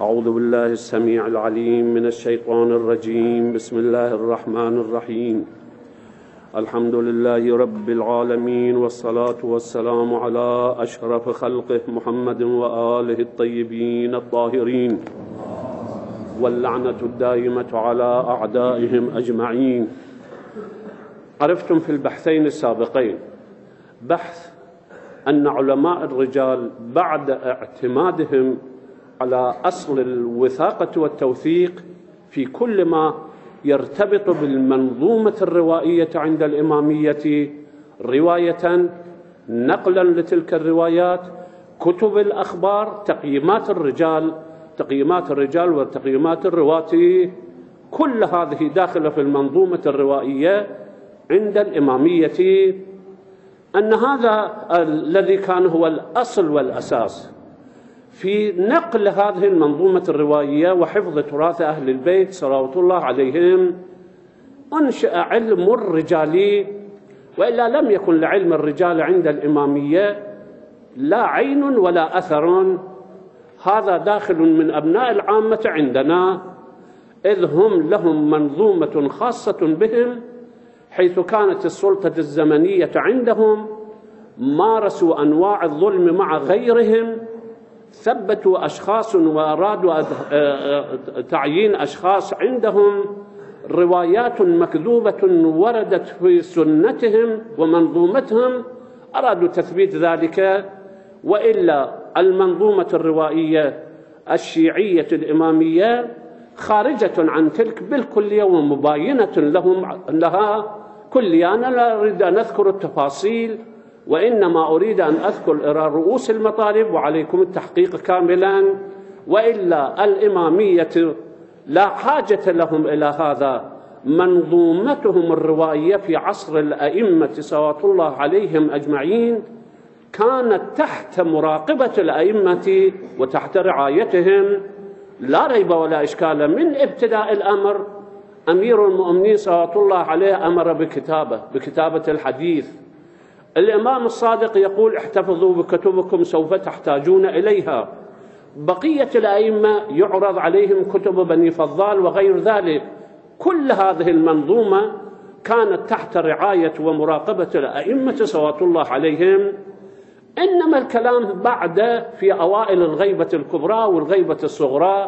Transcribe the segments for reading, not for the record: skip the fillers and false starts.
أعوذ بالله السميع العليم من الشيطان الرجيم. بسم الله الرحمن الرحيم. الحمد لله رب العالمين، والصلاة والسلام على أشرف خلقه محمد وآله الطيبين الطاهرين، واللعنة الدائمة على أعدائهم أجمعين. عرفتم في البحثين السابقين بحث أن علماء الرجال بعد اعتمادهم على أصل الوثاقة والتوثيق في كل ما يرتبط بالمنظومة الروائية عند الإمامية، رواية، نقلا لتلك الروايات، كتب الأخبار، تقييمات الرجال وتقييمات الرواة، كل هذه داخلة في المنظومة الروائية عند الإمامية، أن هذا الذي كان هو الأصل والأساس في نقل هذه المنظومة الروائية وحفظ تراث أهل البيت صلوات الله عليهم. أنشأ علم الرجال، وإلا لم يكن لعلم الرجال عند الإمامية لا عين ولا أثر. هذا داخل من أبناء العامة عندنا، إذ هم لهم منظومة خاصة بهم، حيث كانت السلطة الزمنية عندهم، مارسوا أنواع الظلم مع غيرهم، ثبتوا أشخاص وأرادوا تعيين أشخاص عندهم، روايات مكذوبة وردت في سنتهم ومنظومتهم، أرادوا تثبيت ذلك. وإلا المنظومة الروائية الشيعية الإمامية خارجة عن تلك بالكلية ومباينة لها كليا. أنا لا أريد أن أذكر التفاصيل، وإنما أريد أن أذكر رؤوس المطالب وعليكم التحقيق كاملا. وإلا الإمامية لا حاجة لهم إلى هذا. منظومتهم الروائية في عصر الأئمة صلوات الله عليهم أجمعين كانت تحت مراقبة الأئمة وتحت رعايتهم، لا ريب ولا إشكال. من ابتداء الأمر أمير المؤمنين صلوات الله عليه أمر بكتابة الحديث. الإمام الصادق يقول: احتفظوا بكتبكم سوف تحتاجون إليها. بقية الأئمة يعرض عليهم كتب بني فضال وغير ذلك. كل هذه المنظومة كانت تحت رعاية ومراقبة الأئمة صلوات الله عليهم. إنما الكلام بعد في أوائل الغيبة الكبرى والغيبة الصغرى،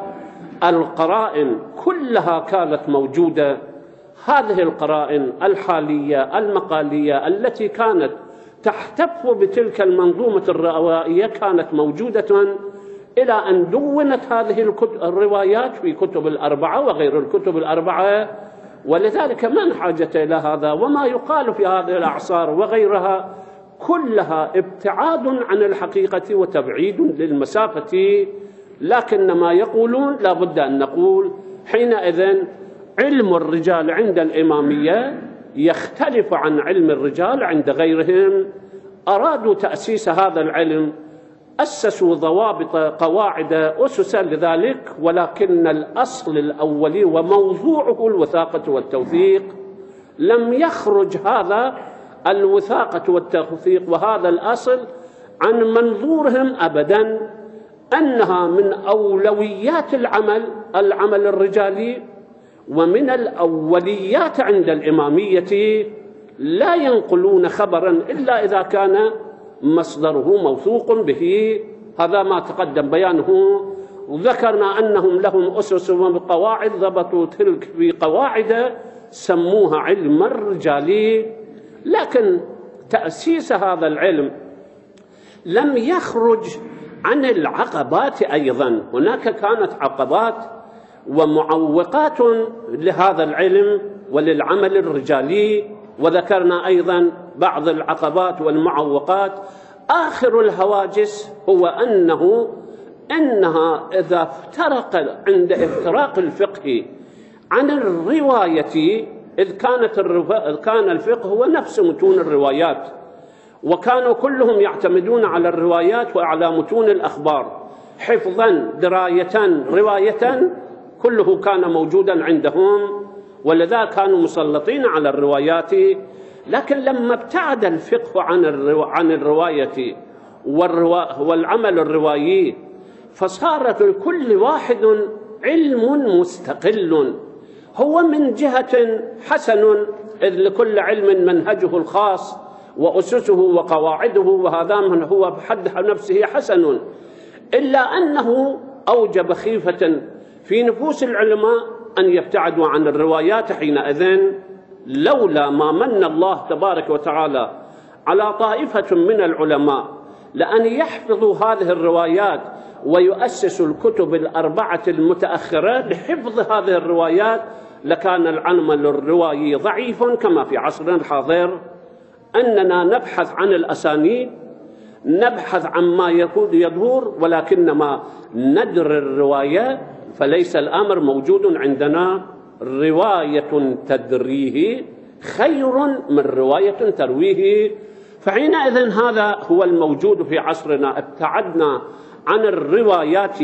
القرائن كلها كانت موجودة. هذه القرائن الحالية المقالية التي كانت تحتف بتلك المنظومة الروائية كانت موجودة إلى أن دونت هذه الروايات في كتب الأربعة وغير الكتب الأربعة. ولذلك ما حاجة إلى هذا. وما يقال في هذه الأعصار وغيرها كلها ابتعاد عن الحقيقة وتبعيد للمسافة. لكن ما يقولون لا بد أن نقول حينئذ علم الرجال عند الإمامية يختلف عن علم الرجال عند غيرهم. أرادوا تأسيس هذا العلم، أسسوا ضوابط قواعد أسسا لذلك، ولكن الأصل الأولي وموضوعه الوثاقة والتوثيق. لم يخرج هذا الوثاقة والتوثيق وهذا الأصل عن منظورهم أبدا، أنها من أولويات العمل الرجالي، ومن الأوليات عند الإمامية. لا ينقلون خبرا إلا إذا كان مصدره موثوق به. هذا ما تقدم بيانه. وذكرنا أنهم لهم أسس وقواعد، ضبطوا تلك بقواعد سموها علم الرجال. لكن تأسيس هذا العلم لم يخرج عن العقبات. أيضا هناك كانت عقبات ومعوقات لهذا العلم وللعمل الرجالي، وذكرنا أيضا بعض العقبات والمعوقات. آخر الهواجس هو أنها إذا افترق عند افتراق الفقه عن الرواية، إذ كان الفقه هو نفس متون الروايات، وكانوا كلهم يعتمدون على الروايات وعلى متون الأخبار حفظا دراية رواية، كله كان موجودا عندهم، ولذا كانوا مسلطين على الروايات. لكن لما ابتعد الفقه عن الرواية والعمل الروائي، فصارت لكل واحد علم مستقل، هو من جهة حسن، إذ لكل علم منهجه الخاص وأسسه وقواعده، وهذا من هو بحد نفسه حسن، إلا أنه أوجب خيفة في نفوس العلماء أن يبتعدوا عن الروايات حينئذ، لولا ما من الله تبارك وتعالى على طائفة من العلماء لأن يحفظوا هذه الروايات ويؤسسوا الكتب الأربعة المتأخرة لحفظ هذه الروايات، لكان العمل الروائي ضعيف كما في عصرنا الحاضر. أننا نبحث عن الأسانيد، نبحث عما يدور، ولكنما ندر الرواية، فليس الأمر موجود عندنا. رواية تدريه خير من رواية ترويه، فحينئذ هذا هو الموجود في عصرنا. ابتعدنا عن الروايات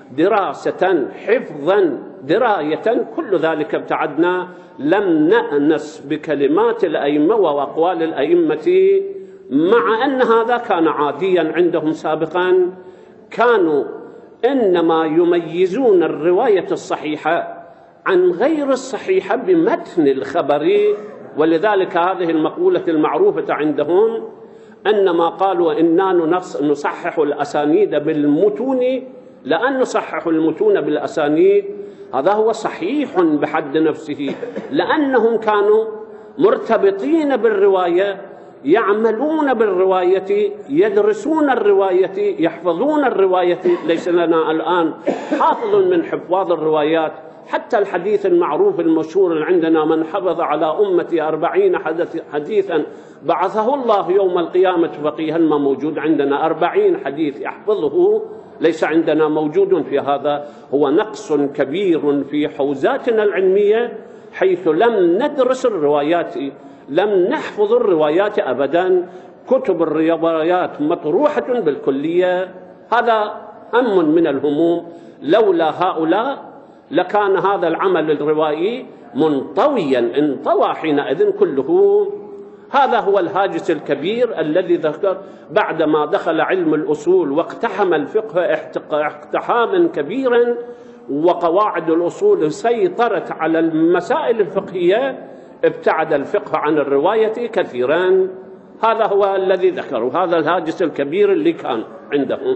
دراسة، حفظا، دراية، كل ذلك ابتعدنا. لم نأنس بكلمات الأئمة وأقوال الأئمة، مع أن هذا كان عاديا عندهم سابقا. كانوا إنما يميزون الرواية الصحيحة عن غير الصحيحة بمتن الخبر، ولذلك هذه المقولة المعروفة عندهم أنما قالوا إننا نصحح الأسانيد بالمتون، لأن نصحح المتون بالأسانيد هذا هو صحيح بحد نفسه، لأنهم كانوا مرتبطين بالرواية، يعملون بالرواية، يدرسون الرواية، يحفظون الرواية. ليس لنا الآن حافظ من حفاظ الروايات، حتى الحديث المعروف المشهور عندنا: من حفظ على أمتي 40 حديثا بعثه الله يوم القيامة فقيها. ما موجود عندنا 40 حديث يحفظه، ليس عندنا موجود في هذا. هو نقص كبير في حوزاتنا العلمية، حيث لم ندرس الروايات، لم نحفظ الروايات أبدا. كتب الروايات مطروحة بالكلية، هذا هم من الهموم. لولا هؤلاء لكان هذا العمل الروائي منطويا، انطوى حينئذ كله. هذا هو الهاجس الكبير الذي ذكر بعدما دخل علم الأصول واقتحم الفقه اقتحاما كبيرا، وقواعد الأصول سيطرت على المسائل الفقهية، ابتعد الفقه عن الرواية كثيرا. هذا هو الذي ذكروا، هذا الهاجس الكبير اللي كان عندهم.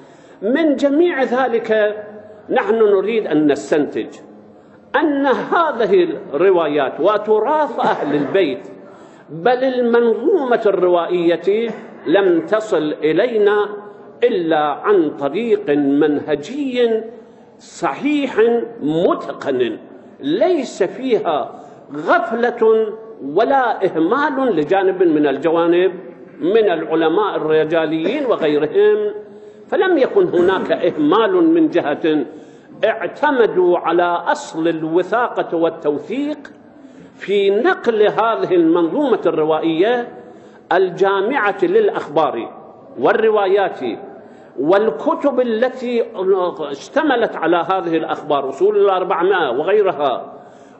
من جميع ذلك نحن نريد أن نستنتج أن هذه الروايات وتراث أهل البيت، بل المنظومة الروائية، لم تصل إلينا إلا عن طريق منهجي صحيح متقن، ليس فيها غفلة ولا إهمال لجانب من الجوانب من العلماء الرجاليين وغيرهم. فلم يكن هناك إهمال من جهة، اعتمدوا على أصل الوثاقة والتوثيق في نقل هذه المنظومة الروائية الجامعة للأخبار والروايات والكتب التي اشتملت على هذه الأخبار، أصول 400 وغيرها،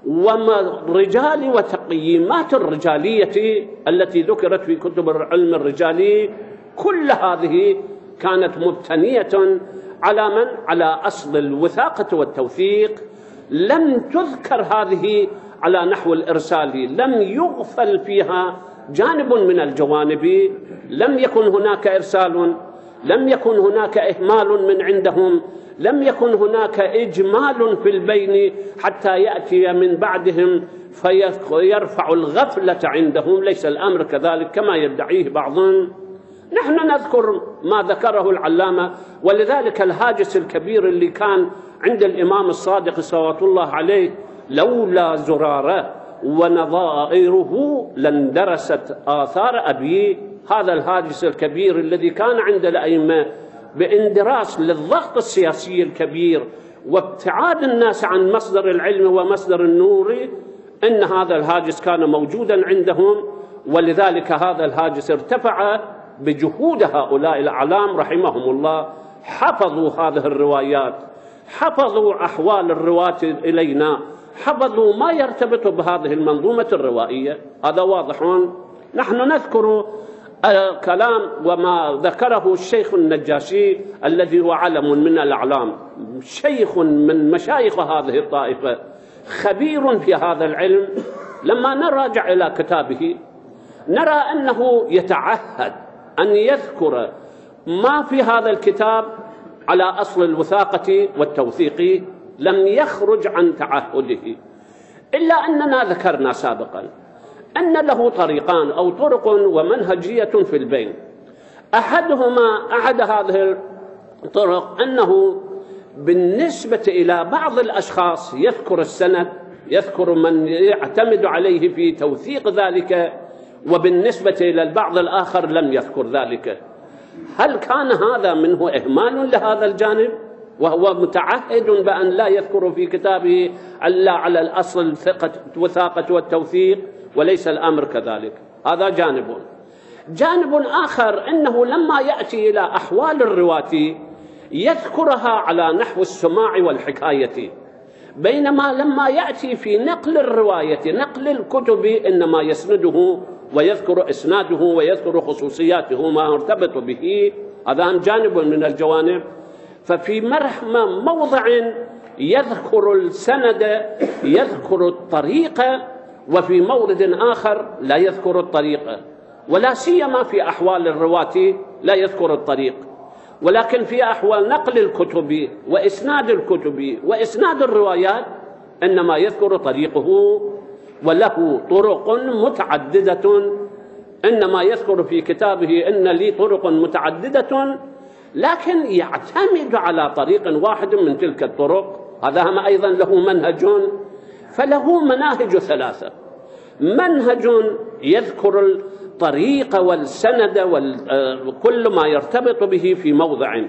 والرجال وتقييمات الرجالية التي ذكرت في كتب العلم الرجالي. كل هذه كانت مبتنية على من؟ على أصل الوثاقة والتوثيق. لم تذكر هذه على نحو الإرسال، لم يغفل فيها جانب من الجوانب، لم يكن هناك إرسال، لم يكن هناك إهمال من عندهم، لم يكن هناك إجمال في البين حتى يأتي من بعدهم فيرفع الغفلة عندهم. ليس الأمر كذلك كما يدعيه بعضهم. نحن نذكر ما ذكره العلامة، ولذلك الهاجس الكبير اللي كان عند الإمام الصادق صلوات الله عليه: لولا زرارة ونظائره لاندرست آثار أبي. هذا الهاجس الكبير الذي كان عند الأئمة باندراس للضغط السياسي الكبير وابتعاد الناس عن مصدر العلم ومصدر النور، إن هذا الهاجس كان موجودا عندهم، ولذلك هذا الهاجس ارتفع بجهود هؤلاء الأعلام رحمهم الله. حفظوا هذه الروايات، حفظوا أحوال الرواة إلينا، حفظوا ما يرتبط بهذه المنظومة الروائية. هذا واضح. نحن نذكر كلام وما ذكره الشيخ النجاشي الذي هو علم من الأعلام، شيخ من مشايخ هذه الطائفة، خبير في هذا العلم. لما نراجع إلى كتابه نرى أنه يتعهد أن يذكر ما في هذا الكتاب على أصل الوثاقة والتوثيق، لم يخرج عن تعهده، إلا أننا ذكرنا سابقا أن له طريقان أو طرق ومنهجية في البين. أحد هذه الطرق أنه بالنسبة إلى بعض الأشخاص يذكر السند، يذكر من يعتمد عليه في توثيق ذلك، وبالنسبة إلى البعض الآخر لم يذكر ذلك. هل كان هذا منه إهمال لهذا الجانب وهو متعهد بأن لا يذكر في كتابه إلا على الأصل الوثاقة والتوثيق وليس الأمر كذلك؟ هذا جانب. جانب آخر أنه لما يأتي إلى أحوال الرواة يذكرها على نحو السماع والحكاية، بينما لما يأتي في نقل الرواية نقل الكتب إنما يسنده ويذكر إسناده ويذكر خصوصياته ما يرتبط به. هذا جانب من الجوانب. ففي موضع يذكر السند يذكر الطريقة، وفي مورد آخر لا يذكر الطريقة، ولا سيما في أحوال الرواة لا يذكر الطريق، ولكن في أحوال نقل الكتب وإسناد الكتب وإسناد الروايات إنما يذكر طريقه، وله طرق متعددة. إنما يذكر في كتابه إن لي طرق متعددة، لكن يعتمد على طريق واحد من تلك الطرق. هذا أيضا له منهج، فله مناهج ثلاثة: منهج يذكر الطريق والسند وكل ما يرتبط به في موضع،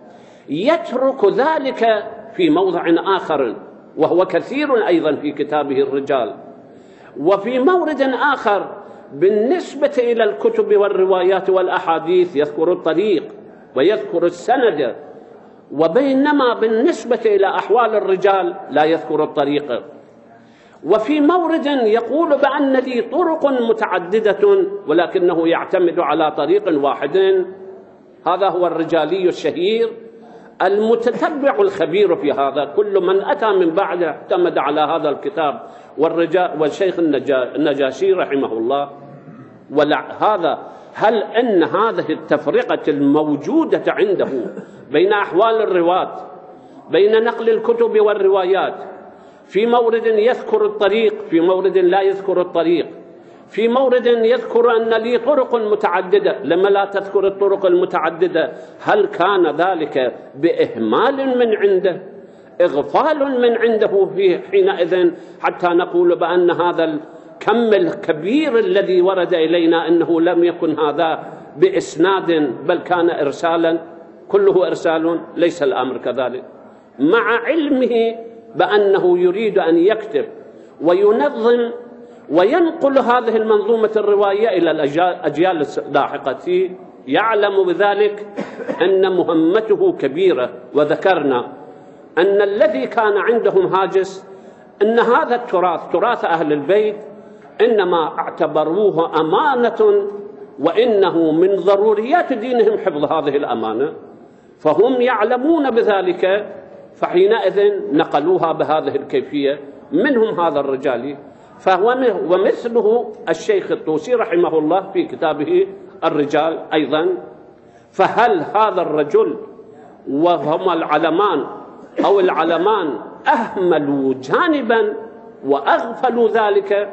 يترك ذلك في موضع آخر، وهو كثير أيضا في كتابه الرجال. وفي مورد آخر بالنسبة إلى الكتب والروايات والأحاديث يذكر الطريق ويذكر السند، وبينما بالنسبة إلى أحوال الرجال لا يذكر الطريق. وفي مورد يقول بأن لي طرق متعددة ولكنه يعتمد على طريق واحد. هذا هو الرجالي الشهير المتتبع الخبير في هذا. كل من أتى من بعده اعتمد على هذا الكتاب والشيخ النجاشي رحمه الله. هل أن هذه التفرقة الموجودة عنده بين أحوال الرواة، بين نقل الكتب والروايات، في مورد يذكر الطريق، في مورد لا يذكر الطريق، في مورد يذكر أن لي طرق متعددة، لما لا تذكر الطرق المتعددة؟ هل كان ذلك بإهمال من عنده، إغفال من عنده في حينئذ حتى نقول بأن هذا الكم الكبير الذي ورد إلينا أنه لم يكن هذا بإسناد بل كان إرسالا، كله إرسال؟ ليس الأمر كذلك، مع علمه بأنه يريد أن يكتب وينظم وينقل هذه المنظومة الرواية إلى الأجيال اللاحقة. يعلم بذلك أن مهمته كبيرة. وذكرنا أن الذي كان عندهم هاجس أن هذا التراث، تراث أهل البيت، إنما اعتبروه أمانة، وإنه من ضروريات دينهم حفظ هذه الأمانة، فهم يعلمون بذلك، فحينئذ نقلوها بهذه الكيفية. منهم هذا الرجال، ومثله الشيخ الطوسي رحمه الله في كتابه الرجال أيضا. فهل هذا الرجل وهم العلمان أو العلمان أهملوا جانبا وأغفلوا ذلك،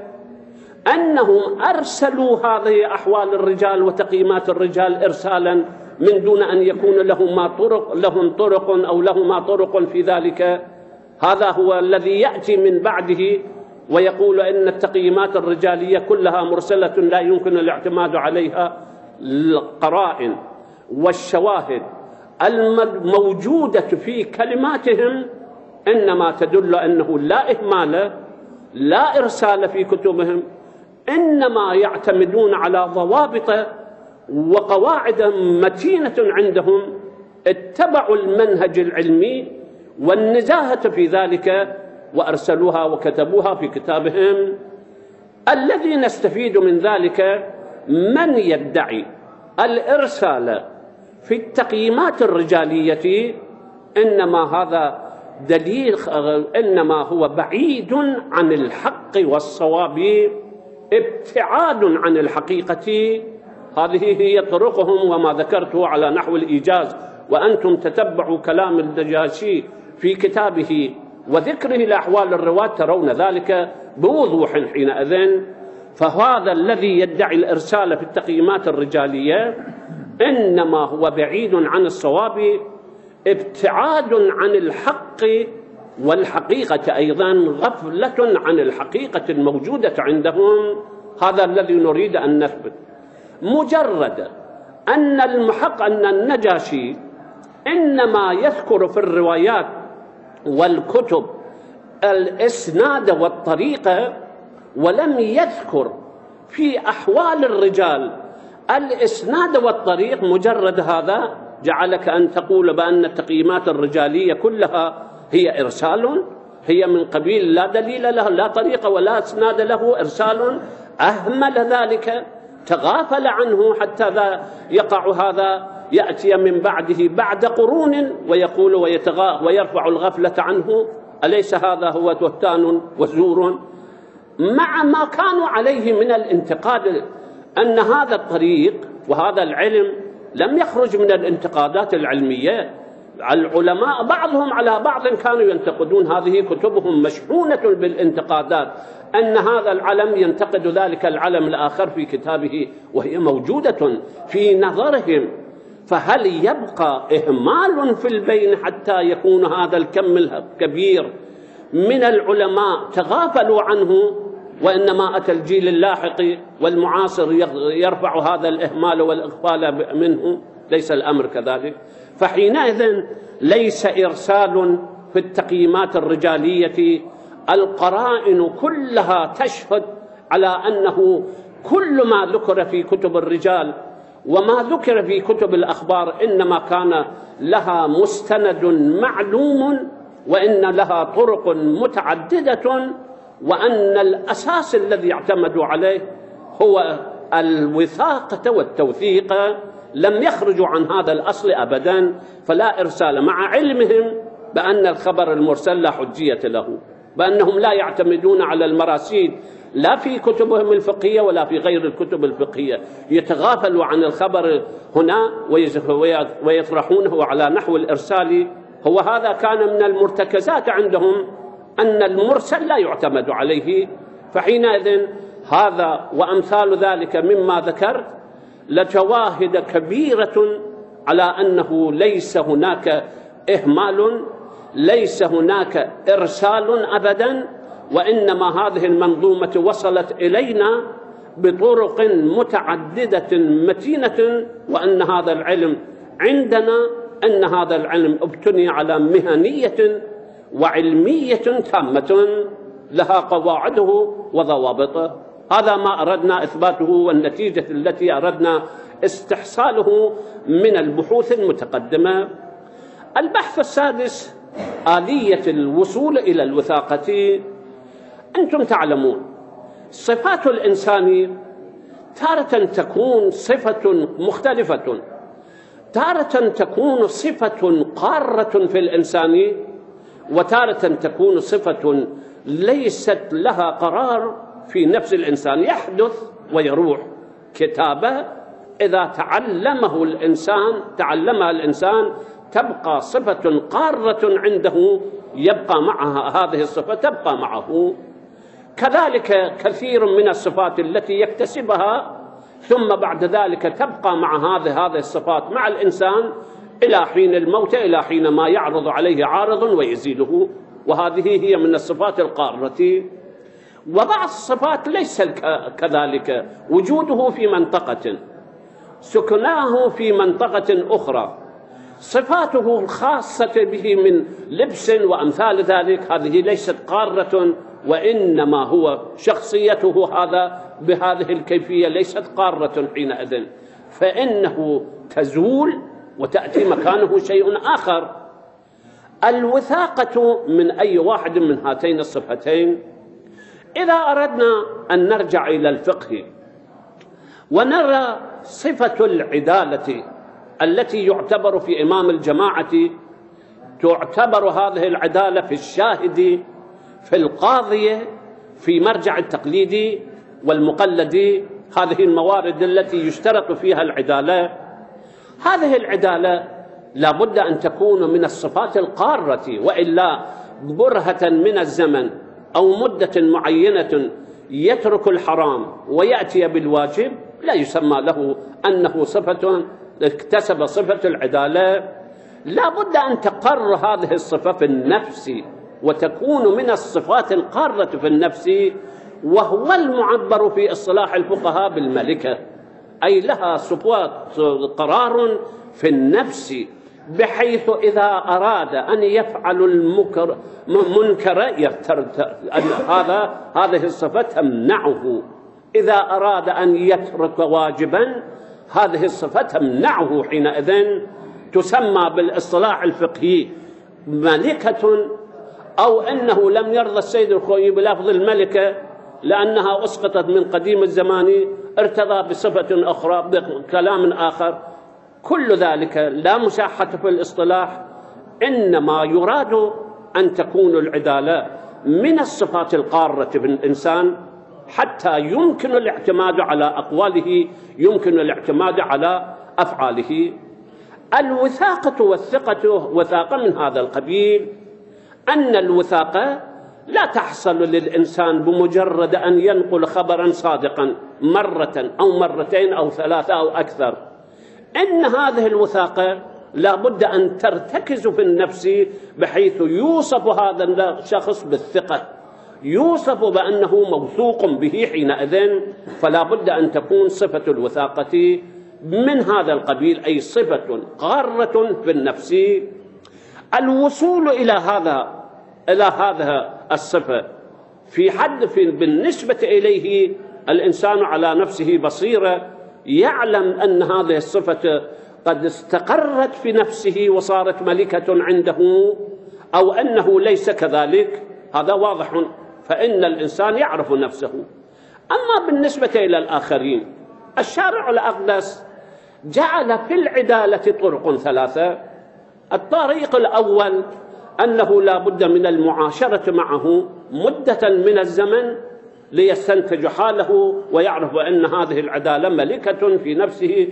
أنهم أرسلوا هذه أحوال الرجال وتقييمات الرجال إرسالا من دون أن يكون لهم طرق أو لهما طرق في ذلك؟ هذا هو الذي يأتي من بعده ويقول إن التقييمات الرجالية كلها مرسلة لا يمكن الاعتماد عليها. القرائن والشواهد الموجودة في كلماتهم إنما تدل أنه لا إهمال لا إرسال في كتبهم، إنما يعتمدون على ضوابط وقواعد متينة عندهم، اتبعوا المنهج العلمي والنزاهة في ذلك وأرسلوها وكتبوها في كتابهم. الذي نستفيد من ذلك من يدعي الإرسال في التقييمات الرجالية إنما هذا دليل، إنما هو بعيد عن الحق والصواب، ابتعاد عن الحقيقة. هذه هي طرقهم وما ذكرته على نحو الإيجاز، وأنتم تتبعوا كلام النجاشي في كتابه وذكره لأحوال الرواة ترون ذلك بوضوح حينئذ. فهذا الذي يدعي الإرسال في التقييمات الرجالية إنما هو بعيد عن الصواب، ابتعاد عن الحق والحقيقة أيضا، غفلة عن الحقيقة الموجودة عندهم. هذا الذي نريد أن نثبت. مجرد أن المحق أن النجاشي إنما يذكر في الروايات والكتب الإسناد والطريقة، ولم يذكر في أحوال الرجال الإسناد والطريق، مجرد هذا جعلك أن تقول بأن التقييمات الرجالية كلها هي إرسال، هي من قبيل لا دليل له، لا طريقة ولا إسناد له، إرسال. أهمل ذلك، تغافل عنه، حتى ذا يقع هذا يأتي من بعده بعد قرون ويقول ويرفع الغفلة عنه. أليس هذا هو بهتان وزور؟ مع ما كانوا عليه من الانتقاد، أن هذا الطريق وهذا العلم لم يخرج من الانتقادات العلمية. العلماء بعضهم على بعض كانوا ينتقدون، هذه كتبهم مشحونة بالانتقادات، أن هذا العلم ينتقد ذلك العلم الآخر في كتابه، وهي موجودة في نظرهم. فهل يبقى إهمال في البين حتى يكون هذا الكم الكبير من العلماء تغافلوا عنه، وإنما أتى الجيل اللاحق والمعاصر يرفع هذا الإهمال والإغفال منه؟ ليس الأمر كذلك. فحينئذ ليس إرسال في التقييمات الرجالية، القرائن كلها تشهد على أنه كل ما ذكر في كتب الرجال وما ذكر في كتب الأخبار إنما كان لها مستند معلوم، وإن لها طرق متعددة، وأن الأساس الذي اعتمدوا عليه هو الوثاقة والتوثيق، لم يخرجوا عن هذا الأصل أبدا. فلا إرسال، مع علمهم بأن الخبر المرسل لا حجية له، بأنهم لا يعتمدون على المراسيل لا في كتبهم الفقهية ولا في غير الكتب الفقهية، يتغافلوا عن الخبر هنا ويطرحونه على نحو الإرسال. هو هذا كان من المرتكزات عندهم، أن المرسل لا يعتمد عليه. فحينئذ هذا وأمثال ذلك مما ذكرت لشواهد كبيرة على أنه ليس هناك إهمال، ليس هناك إرسال أبدا، وإنما هذه المنظومة وصلت إلينا بطرق متعددة متينة، وأن هذا العلم عندنا، أن هذا العلم ابتني على مهنية وعلمية تامة لها قواعده وضوابطه. هذا ما أردنا إثباته، والنتيجة التي أردنا استحصاله من البحوث المتقدمة. البحث السادس، آلية الوصول إلى الوثاقة. أنتم تعلمون صفات الإنسان تارة تكون صفة مختلفة، تارة تكون صفة قارة في الإنسان، وتارة تكون صفة ليست لها قرار في نفس الإنسان، يحدث ويروح. كتابة إذا تعلمها الإنسان تبقى صفة قارة عنده، يبقى معها هذه الصفة، تبقى معه. كذلك كثير من الصفات التي يكتسبها ثم بعد ذلك تبقى مع هذه الصفات مع الإنسان إلى حين الموت، إلى حين ما يعرض عليه عارض ويزيله، وهذه هي من الصفات القارة. وبعض الصفات ليس كذلك، وجوده في منطقة، سكناه في منطقة أخرى، صفاته الخاصة به من لبس وأمثال ذلك، هذه ليست قارة، وإنما هو شخصيته هذا بهذه الكيفية ليست قارة حينئذ، فإنه تزول وتأتي مكانه شيء آخر. الوثاقة من أي واحد من هاتين الصفتين. إذا أردنا أن نرجع إلى الفقه ونرى صفة العدالة التي يعتبر في إمام الجماعة، تعتبر هذه العدالة في الشاهد، في القاضي، في مرجع التقليد والمقلد، هذه الموارد التي يشترط فيها العدالة. هذه العدالة لا بد أن تكون من الصفات القارة، وإلا برهة من الزمن أو مدة معينة يترك الحرام ويأتي بالواجب لا يسمى له أنه صفة اكتسب صفة العدالة. لا بد أن تقر هذه الصفة في النفس وتكون من الصفات القارة في النفس، وهو المعبر في اصطلاح الفقهاء بالملكة، أي لها صفات قرار في النفس، بحيث إذا أراد أن يفعل المنكر هذه الصفة تمنعه، إذا أراد أن يترك واجبا هذه الصفة تمنعه، حينئذ تسمى بالاصطلاح الفقهي ملكة، أو أنه لم يرضى السيد الخوئي بلفظ الملكة لأنها أسقطت من قديم الزمان، ارتضى بصفة أخرى بكلام آخر. كل ذلك لا مساحة في الاصطلاح، إنما يراد أن تكون العدالة من الصفات القارة في الإنسان حتى يمكن الاعتماد على أقواله، يمكن الاعتماد على أفعاله. الوثاقة والثقة وثاقة من هذا القبيل، أن الوثاقة لا تحصل للإنسان بمجرد أن ينقل خبرا صادقا مرة أو مرتين أو ثلاثة أو أكثر، إن هذه الوثاقة لا بد أن ترتكز في النفس بحيث يوصف هذا الشخص بالثقة، يوصف بأنه موثوق به حينئذ، فلا بد أن تكون صفة الوثاقة من هذا القبيل، أي صفة قارة في النفس. الوصول إلى هذا الصفة في حد بالنسبة إليه الإنسان على نفسه بصيرة، يعلم أن هذه الصفة قد استقرت في نفسه وصارت ملكة عنده، أو أنه ليس كذلك، هذا واضح، فإن الإنسان يعرف نفسه. أما بالنسبة إلى الآخرين، الشارع الأقدس جعل في العدالة طرق ثلاثة. الطريق الأول أنه لا بد من المعاشرة معه مدة من الزمن ليستنتج حاله ويعرف أن هذه العدالة ملكة في نفسه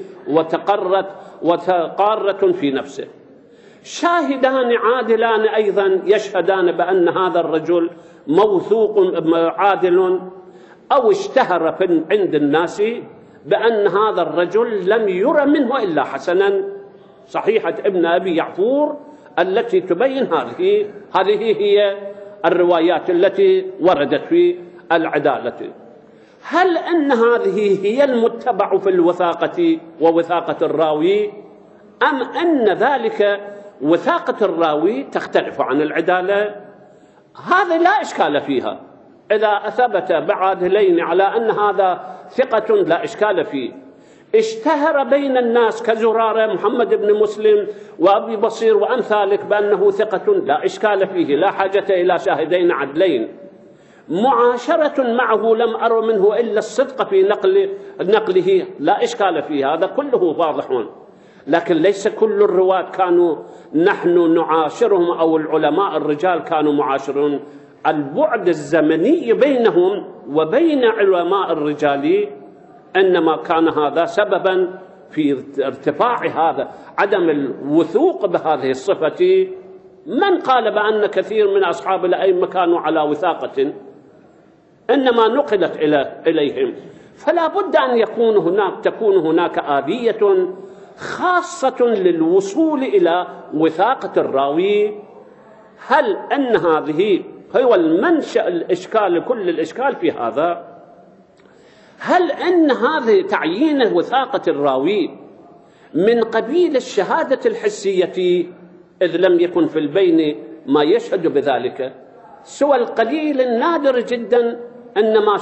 وتقارة في نفسه. شاهدان عادلان أيضا يشهدان بأن هذا الرجل موثوق عادل، أو اشتهر عند الناس بأن هذا الرجل لم ير منه إلا حسنا. صحيحة ابن أبي يعفور التي تبين هذه هي الروايات التي وردت في العدالة. هل أن هذه هي المتبع في الوثاقة ووثاقة الراوي، أم أن ذلك وثاقة الراوي تختلف عن العدالة؟ هذا لا إشكال فيها، إذا أثبت بعادلين على أن هذا ثقة لا إشكال فيه. اشتهر بين الناس كزرارة محمد بن مسلم وأبي بصير وأمثالك بأنه ثقة لا إشكال فيه، لا حاجة إلى شاهدين عدلين. معاشرة معه لم أر منه إلا الصدق في نقله لا إشكال فيه، هذا كله واضح. لكن ليس كل الرواة كانوا نحن نعاشرهم أو العلماء الرجال كانوا معاشرون. البعد الزمني بينهم وبين علماء الرجال إنما كان هذا سببا في ارتفاع هذا عدم الوثوق بهذه الصفة. من قال بأن كثير من أصحاب الأئمة كانوا على وثاقة؟ إنما نقلت إليهم. فلا بد أن تكون هناك آلية خاصة للوصول إلى وثاقة الراوي. هل أن هذه هو المنشأ الإشكال، كل الإشكال في هذا؟ هل أن هذه تعيين وثاقة الراوي من قبيل الشهادة الحسية، إذ لم يكن في البين ما يشهد بذلك سوى القليل النادر جدا أنما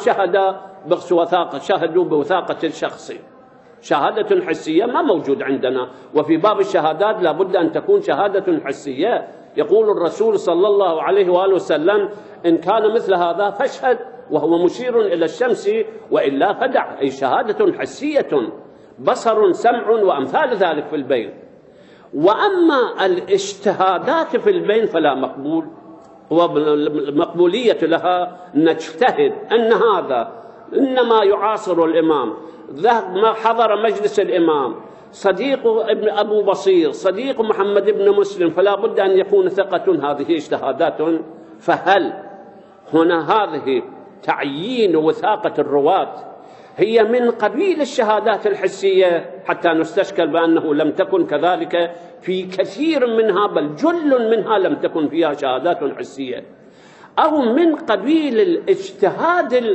شهدوا بوثاقة الشخص. شهادة حسية ما موجود عندنا، وفي باب الشهادات لا بد أن تكون شهادة حسية. يقول الرسول صلى الله عليه وآله وسلم: إن كان مثل هذا فاشهد وهو مشير إلى الشمس، وإلا فدع، أي شهادة حسية، بصر، سمع، وأمثال ذلك في البين. وأما الاجتهادات في البين فلا مقبول، والمقبولية لها نجتهد أن هذا إنما يعاصر الإمام، ما حضر مجلس الإمام، صديق ابن أبو بصير، صديق محمد بن مسلم، فلا بد أن يكون ثقة. هذه اجتهادات. فهل هنا هذه تعيين وثاقة الرواة هي من قبيل الشهادات الحسية حتى نستشكل بأنه لم تكن كذلك في كثير منها، بل جل منها لم تكن فيها شهادات حسية، أو من قبيل الاجتهاد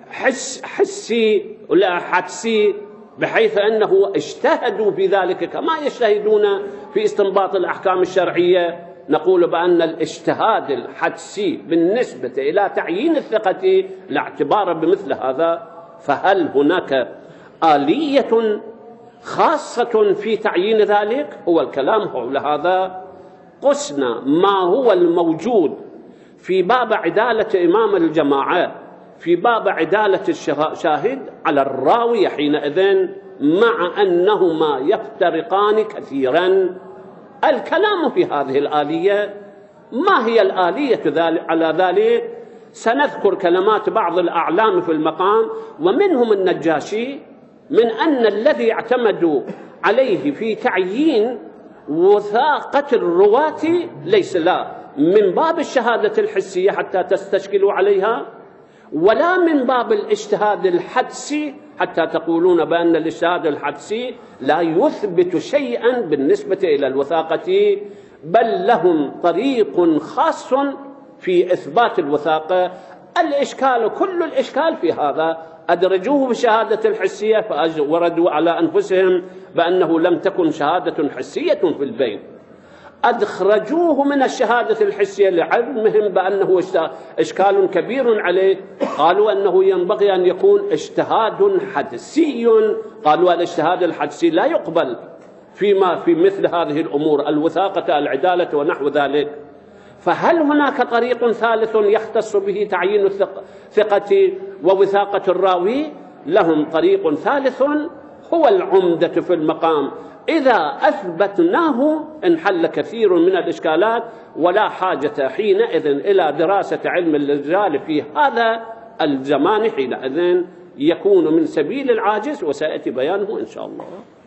الحسي ولا حدسي، بحيث أنه اجتهدوا في ذلك كما يجتهدون في استنباط الأحكام الشرعية. نقول بأن الاجتهاد الحدسي بالنسبة إلى تعيين الثقة لا اعتبار بمثل هذا. فهل هناك آلية خاصة في تعيين ذلك؟ هو الكلام حول هذا. قسنا ما هو الموجود في باب عدالة إمام الجماعة، في باب عدالة الشاهد على الراوي حينئذ، مع أنهما يفترقان كثيرا. الكلام في هذه الآلية. ما هي الآلية على ذلك؟ سنذكر كلمات بعض الأعلام في المقام، ومنهم النجاشي، من أن الذي اعتمدوا عليه في تعيين وثاقة الرواة ليس لا من باب الشهادة الحسية حتى تستشكلوا عليها، ولا من باب الاجتهاد الحدسي حتى تقولون بأن الاجتهاد الحدسي لا يثبت شيئا بالنسبة إلى الوثاقة، بل لهم طريق خاص في إثبات الوثاقة. الإشكال، كل الإشكال في هذا، أدرجوه بالشهادة الحسية فوردوا على أنفسهم بأنه لم تكن شهادة حسية في البين، أخرجوه من الشهادة الحسية لعلمهم بأنه إشكال كبير عليه، قالوا أنه ينبغي أن يكون اجتهاد حدسي. قالوا الاجتهاد الحدسي لا يقبل فيما في مثل هذه الأمور، الوثاقة، العدالة ونحو ذلك. فهل هناك طريق ثالث يختص به تعيين الثقة ووثاقة الراوي؟ لهم طريق ثالث هو العمدة في المقام، إذا أثبتناه انحل كثير من الإشكالات، ولا حاجة حينئذ إلى دراسة علم الرجال في هذا الزمان، حينئذ يكون من سبيل العاجز، وسيأتي بيانه إن شاء الله.